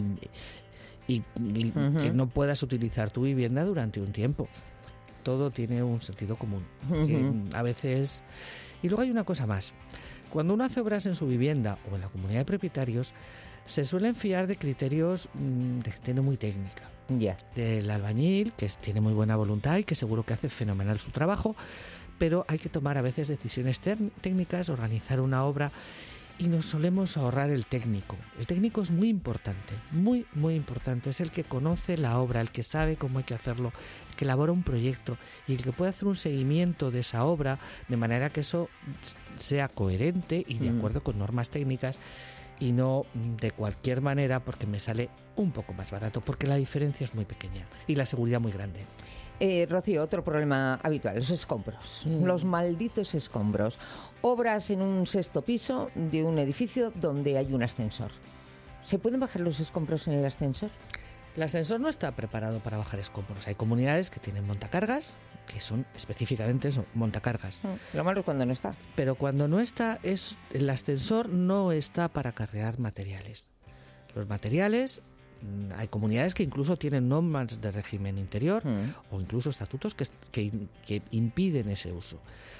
que no puedas utilizar tu vivienda durante un tiempo. Todo tiene un sentido común. A veces... Y luego hay una cosa más. Cuando uno hace obras en su vivienda o en la comunidad de propietarios, se suelen fiar de criterios de gente no muy técnica. Del albañil, que tiene muy buena voluntad y que seguro que hace fenomenal su trabajo, pero hay que tomar a veces decisiones técnicas, organizar una obra, y nos solemos ahorrar el técnico. El técnico es muy importante, muy, muy importante. Es el que conoce la obra, el que sabe cómo hay que hacerlo, el que elabora un proyecto y el que puede hacer un seguimiento de esa obra de manera que eso sea coherente y de acuerdo con normas técnicas, y no de cualquier manera porque me sale un poco más barato, porque la diferencia es muy pequeña y la seguridad muy grande. Rocío, otro problema habitual, los escombros, los malditos escombros. Obras en un 6º piso de un edificio donde hay un ascensor. ¿Se pueden bajar los escombros en el ascensor? El ascensor no está preparado para bajar escombros. Hay comunidades que tienen montacargas, que son específicamente eso, montacargas. Lo malo es cuando no está. Pero cuando no está, el ascensor no está para cargar materiales. Los materiales... Hay comunidades que incluso tienen normas de régimen interior o incluso estatutos que impiden ese uso.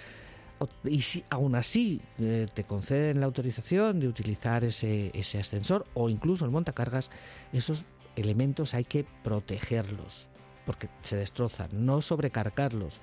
Y si aún así te conceden la autorización de utilizar ese ascensor o incluso el montacargas, esos elementos hay que protegerlos porque se destrozan, no sobrecargarlos.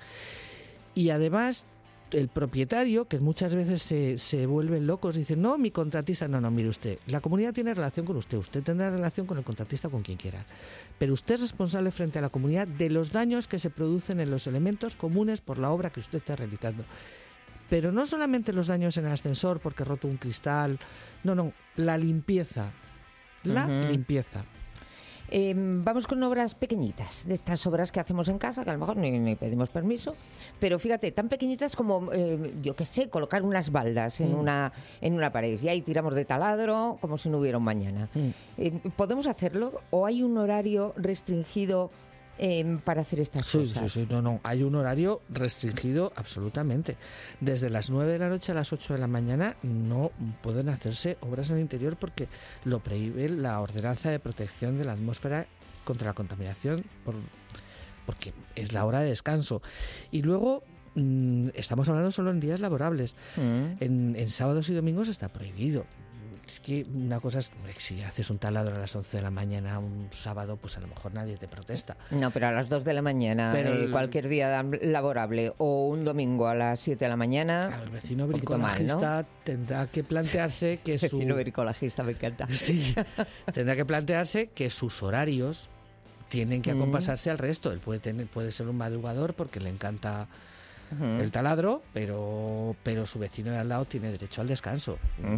Y además el propietario, que muchas veces se vuelven locos, dicen, no, mi contratista, no, mire usted, la comunidad tiene relación con usted tendrá relación con el contratista, con quien quiera, pero usted es responsable frente a la comunidad de los daños que se producen en los elementos comunes por la obra que usted está realizando. Pero no solamente los daños en el ascensor porque he roto un cristal, no, la limpieza, limpieza. Vamos con obras pequeñitas, de estas obras que hacemos en casa, que a lo mejor ni pedimos permiso, pero fíjate, tan pequeñitas como, yo qué sé, colocar unas baldas en una pared, y ahí tiramos de taladro como si no hubiera un mañana. ¿Podemos hacerlo o hay un horario restringido para hacer estas cosas? Sí, no, hay un horario restringido absolutamente. Desde las 9 de la noche a las 8 de la mañana no pueden hacerse obras en el interior porque lo prohíbe la Ordenanza de Protección de la Atmósfera contra la Contaminación, porque es la hora de descanso. Y luego estamos hablando solo en días laborables. En sábados y domingos está prohibido. Es que una cosa es, si haces un taladro a las 11 de la mañana un sábado, pues a lo mejor nadie te protesta. No, pero a las 2 de la mañana, cualquier día laborable, o un domingo a las 7 de la mañana... Claro, el vecino bricolagista, ¿no? Tendrá que plantearse que su... vecino bricolagista, me encanta. Sí, tendrá que plantearse que sus horarios tienen que acompasarse al resto. Él puede ser un madrugador porque le encanta... el taladro, pero su vecino de al lado tiene derecho al descanso.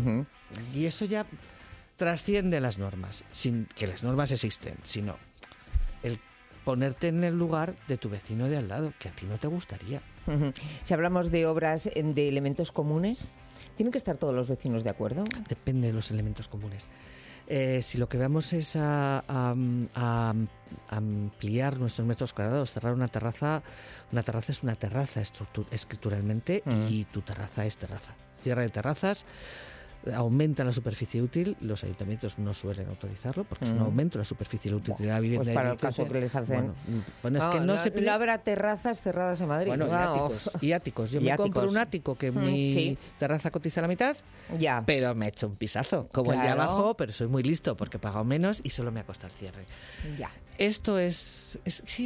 Y eso ya trasciende las normas, sin que las normas existen, sino el ponerte en el lugar de tu vecino de al lado, que a ti no te gustaría. Si hablamos de obras de elementos comunes, ¿tienen que estar todos los vecinos de acuerdo? Depende de los elementos comunes. Si lo que vamos es a ampliar nuestros metros cuadrados, cerrar una terraza es una terraza estructuralmente y tu terraza es terraza. Cierre de terrazas aumenta la superficie útil, los ayuntamientos no suelen autorizarlo porque es un aumento de la superficie útil de la vivienda. Pues para el caso que les hacen. Bueno, es que no se pide... No habrá terrazas cerradas en Madrid. Bueno, y áticos. Yo me compro un ático que mi terraza cotiza la mitad, pero me he hecho un pisazo, como el de abajo, pero soy muy listo porque he pagado menos y solo me ha costado el cierre. Ya. Esto es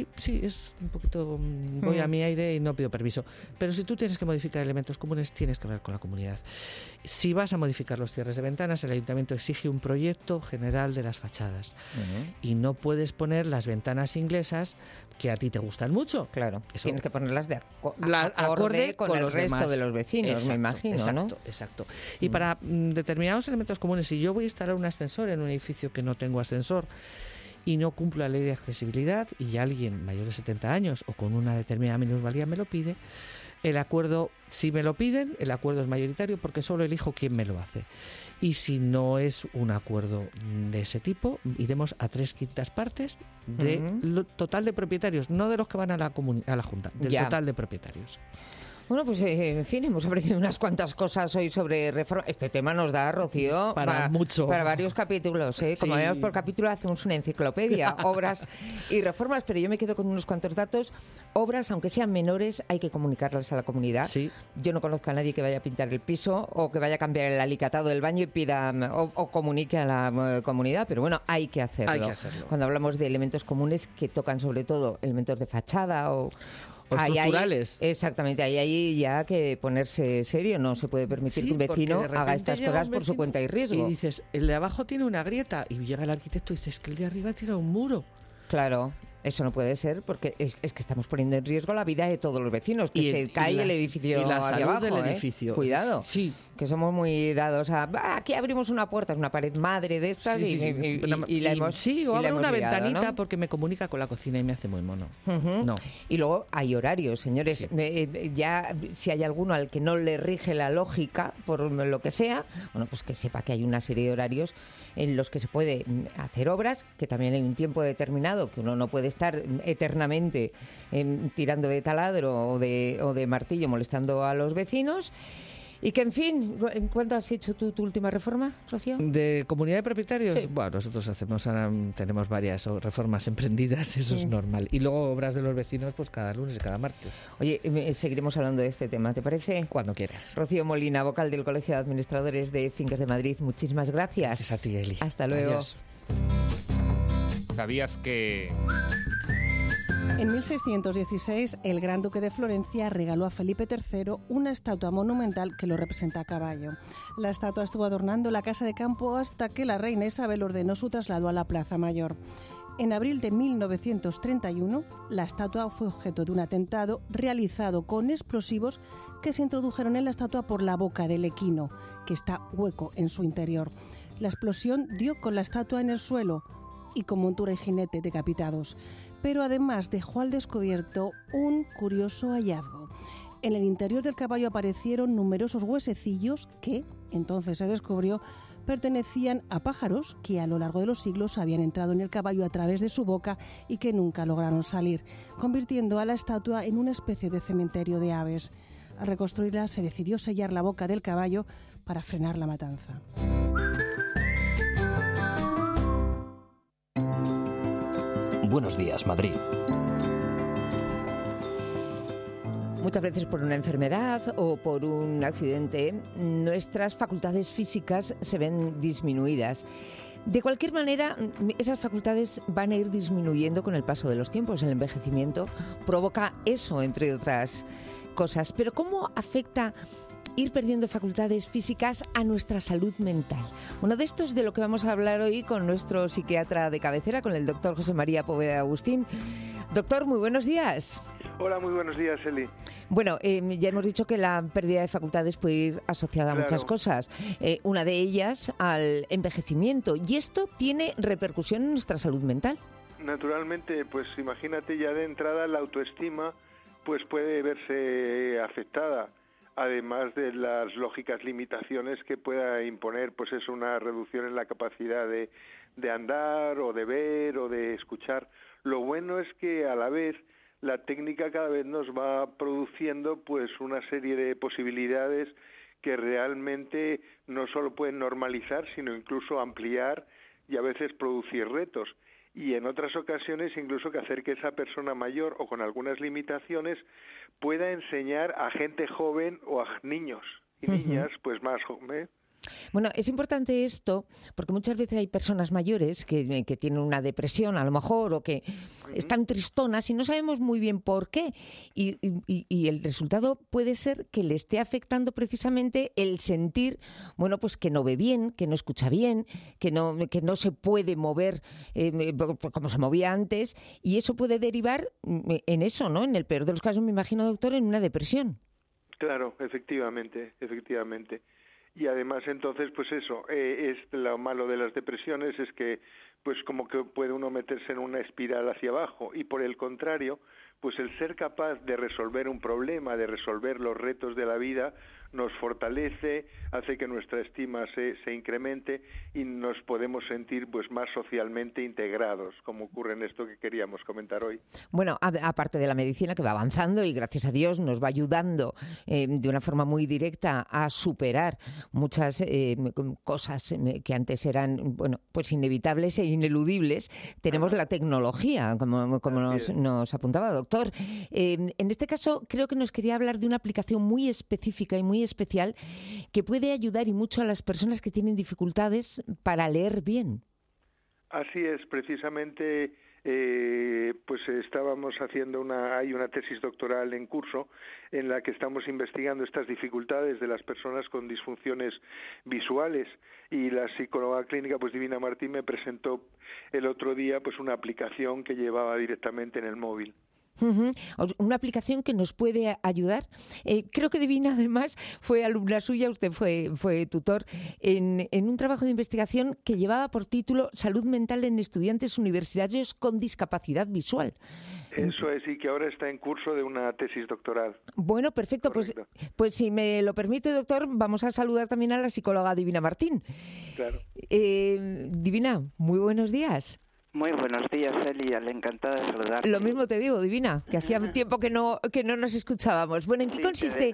un poquito, voy a mi aire y no pido permiso. Pero si tú tienes que modificar elementos comunes, tienes que hablar con la comunidad. Si vas a modificar los cierres de ventanas, el ayuntamiento exige un proyecto general de las fachadas. Y no puedes poner las ventanas inglesas que a ti te gustan mucho. Claro, tienes que ponerlas de acorde con el los resto demás. De los vecinos, me imagino, ¿no? Exacto. Y para determinados elementos comunes, si yo voy a instalar un ascensor en un edificio que no tengo ascensor, y no cumplo la ley de accesibilidad y alguien mayor de 70 años o con una determinada minusvalía me lo pide, el acuerdo, si me lo piden, el acuerdo es mayoritario porque solo elijo quién me lo hace. Y si no es un acuerdo de ese tipo, iremos a 3/5 partes del total de propietarios, no de los que van a la Junta, del total de propietarios. Bueno, pues en fin, hemos aprendido unas cuantas cosas hoy sobre reforma. Este tema nos da, Rocío, para varios capítulos. Como vemos por capítulo, hacemos una enciclopedia, obras y reformas, pero yo me quedo con unos cuantos datos. Obras, aunque sean menores, hay que comunicarlas a la comunidad. Sí. Yo no conozco a nadie que vaya a pintar el piso o que vaya a cambiar el alicatado del baño y pida o comunique a la comunidad, pero bueno, hay que hacerlo. Hay que hacerlo. Cuando hablamos de elementos comunes que tocan sobre todo elementos de fachada o estructurales. Exactamente, ahí ya que ponerse serio, no se puede permitir que un vecino haga estas cosas por su cuenta y riesgo. Y dices, el de abajo tiene una grieta, y llega el arquitecto y dices que el de arriba tira un muro. Claro, eso no puede ser porque es que estamos poniendo en riesgo la vida de todos los vecinos, que se cae el edificio y la salud abajo, del edificio. Cuidado. Sí. Que somos muy dados a aquí abrimos una puerta, es una pared madre de estas y la hemos o abro una liado, ventanita, ¿no? Porque me comunica con la cocina y me hace muy mono. No. Y luego hay horarios, señores. Ya si hay alguno al que no le rige la lógica por lo que sea, bueno, pues que sepa que hay una serie de horarios en los que se puede hacer obras, que también hay un tiempo determinado, que uno no puede estar eternamente tirando de taladro o de martillo molestando a los vecinos. Y que, en fin, ¿en cuánto has hecho tú tu última reforma, Rocío? ¿De comunidad de propietarios? Sí. Bueno, nosotros tenemos varias reformas emprendidas, eso es normal. Y luego obras de los vecinos, pues cada lunes y cada martes. Oye, seguiremos hablando de este tema, ¿te parece? Cuando quieras. Rocío Molina, vocal del Colegio de Administradores de Fincas de Madrid, muchísimas gracias. Gracias a ti, Eli. Hasta luego. Adiós. ¿Sabías que...? En 1616, el Gran Duque de Florencia regaló a Felipe III una estatua monumental que lo representa a caballo. La estatua estuvo adornando la casa de campo hasta que la reina Isabel ordenó su traslado a la Plaza Mayor. En abril de 1931, la estatua fue objeto de un atentado realizado con explosivos que se introdujeron en la estatua por la boca del equino, que está hueco en su interior. La explosión dio con la estatua en el suelo y con montura y jinete decapitados. Pero además dejó al descubierto un curioso hallazgo. En el interior del caballo aparecieron numerosos huesecillos que, entonces se descubrió, pertenecían a pájaros que a lo largo de los siglos habían entrado en el caballo a través de su boca y que nunca lograron salir, convirtiendo a la estatua en una especie de cementerio de aves. Al reconstruirla se decidió sellar la boca del caballo para frenar la matanza. Buenos días, Madrid. Muchas veces por una enfermedad o por un accidente, nuestras facultades físicas se ven disminuidas. De cualquier manera, esas facultades van a ir disminuyendo con el paso de los tiempos. El envejecimiento provoca eso, entre otras cosas. Pero ¿cómo afecta ir perdiendo facultades físicas a nuestra salud mental? Bueno, de esto es de lo que vamos a hablar hoy con nuestro psiquiatra de cabecera, con el doctor José María Poveda Agustín. Doctor, muy buenos días. Hola, muy buenos días, Eli. Bueno, ya hemos dicho que la pérdida de facultades puede ir asociada a muchas cosas. Una de ellas al envejecimiento. ¿Y esto tiene repercusión en nuestra salud mental? Naturalmente, pues imagínate, ya de entrada la autoestima pues puede verse afectada. Además de las lógicas limitaciones que pueda imponer, pues es una reducción en la capacidad de de andar o de ver o de escuchar. Lo bueno es que a la vez la técnica cada vez nos va produciendo pues una serie de posibilidades que realmente no solo pueden normalizar, sino incluso ampliar y a veces producir retos. Y en otras ocasiones incluso que hacer que esa persona mayor o con algunas limitaciones pueda enseñar a gente joven o a niños y niñas pues más jóvenes. Bueno, es importante esto porque muchas veces hay personas mayores que tienen una depresión a lo mejor o que están tristonas y no sabemos muy bien por qué y el resultado puede ser que le esté afectando precisamente el sentir, bueno, pues que no ve bien, que no escucha bien, que no se puede mover como se movía antes y eso puede derivar en eso, ¿no? En el peor de los casos, me imagino, doctor, en una depresión. Claro, efectivamente. Y además entonces pues eso es lo malo de las depresiones, es que pues como que puede uno meterse en una espiral hacia abajo y por el contrario pues el ser capaz de resolver un problema, de resolver los retos de la vida nos fortalece, hace que nuestra estima se incremente y nos podemos sentir pues más socialmente integrados, como ocurre en esto que queríamos comentar hoy. Bueno, aparte de la medicina que va avanzando y gracias a Dios nos va ayudando de una forma muy directa a superar muchas cosas que antes eran, bueno, pues inevitables e ineludibles, tenemos la tecnología, como nos apuntaba, doctor. En este caso creo que nos quería hablar de una aplicación muy específica y muy especial que puede ayudar y mucho a las personas que tienen dificultades para leer bien. Así es, precisamente pues estábamos haciendo hay una tesis doctoral en curso en la que estamos investigando estas dificultades de las personas con disfunciones visuales y la psicóloga clínica pues Divina Martín me presentó el otro día pues una aplicación que llevaba directamente en el móvil. Una aplicación que nos puede ayudar. Creo que Divina, además, fue alumna suya, usted fue tutor, en un trabajo de investigación que llevaba por título Salud mental en estudiantes universitarios con discapacidad visual. Eso es, y que ahora está en curso de una tesis doctoral. Bueno, perfecto. Pues si me lo permite, doctor, vamos a saludar también a la psicóloga Divina Martín. Claro. Divina, muy buenos días. Muy buenos días, Celia, le encantada de saludarte. Lo mismo te digo, Divina, que hacía tiempo que no nos escuchábamos. Bueno, ¿en qué consiste?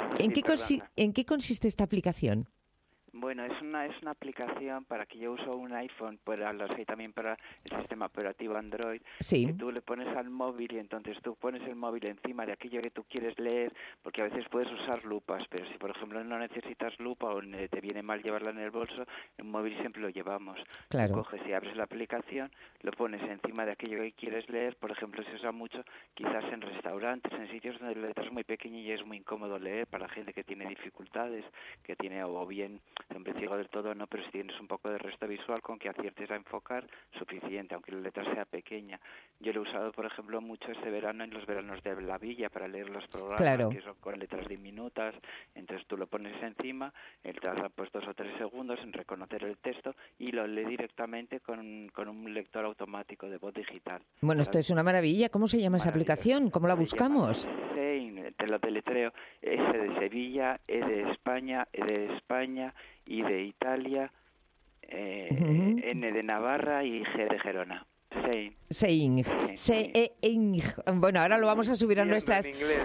¿En qué consiste esta aplicación? Bueno, es una aplicación para que yo uso un iPhone, y también para el sistema operativo Android, sí. Que tú le pones al móvil y entonces tú pones el móvil encima de aquello que tú quieres leer, porque a veces puedes usar lupas, pero si por ejemplo no necesitas lupa o te viene mal llevarla en el bolso, el móvil siempre lo llevamos. Claro. Tú coges y abres la aplicación, lo pones encima de aquello que quieres leer, por ejemplo se usa mucho quizás en restaurantes, en sitios donde la letra es muy pequeña y es muy incómodo leer para la gente que tiene dificultades, que tiene o bien siempre ciego del todo no, pero si tienes un poco de resto visual con que aciertes a enfocar, suficiente, aunque la letra sea pequeña. Yo lo he usado, por ejemplo, mucho este verano en los veranos de la villa para leer los programas, claro, que son con letras diminutas, entonces tú lo pones encima, él tarda pues 2 o 3 segundos en reconocer el texto y lo lee directamente con un lector automático de voz digital. Bueno, esto es una maravilla. ¿Cómo se llama esa aplicación? ¿Cómo la buscamos? Te lo deletreo, S de Sevilla, E de España, E de España, I de Italia, N de Navarra y G de Gerona. Seing. Bueno, ahora lo vamos a subir a nuestras...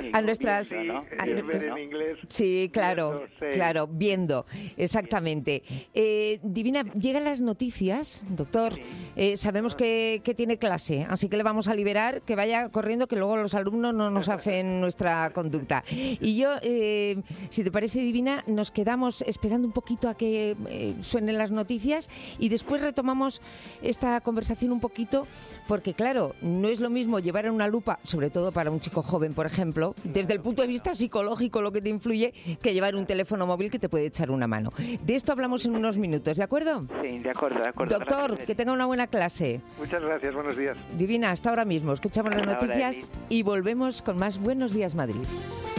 Sí, claro, viendo, exactamente. Divina, llegan las noticias, doctor. Sabemos que tiene clase, así que le vamos a liberar, que vaya corriendo, que luego los alumnos no nos hacen nuestra conducta. Y yo, si te parece, Divina, nos quedamos esperando un poquito a que suenen las noticias y después retomamos esta conversación un poquito, porque claro, no es lo mismo llevar una lupa, sobre todo para un chico joven, por ejemplo, desde el punto de vista psicológico lo que te influye, que llevar un teléfono móvil que te puede echar una mano. De esto hablamos en unos minutos, ¿de acuerdo? Sí, de acuerdo. Doctor, gracias. Que tenga una buena clase. Muchas gracias, buenos días. Divina, hasta ahora mismo. Escuchamos las noticias y volvemos con más Buenos Días, Madrid.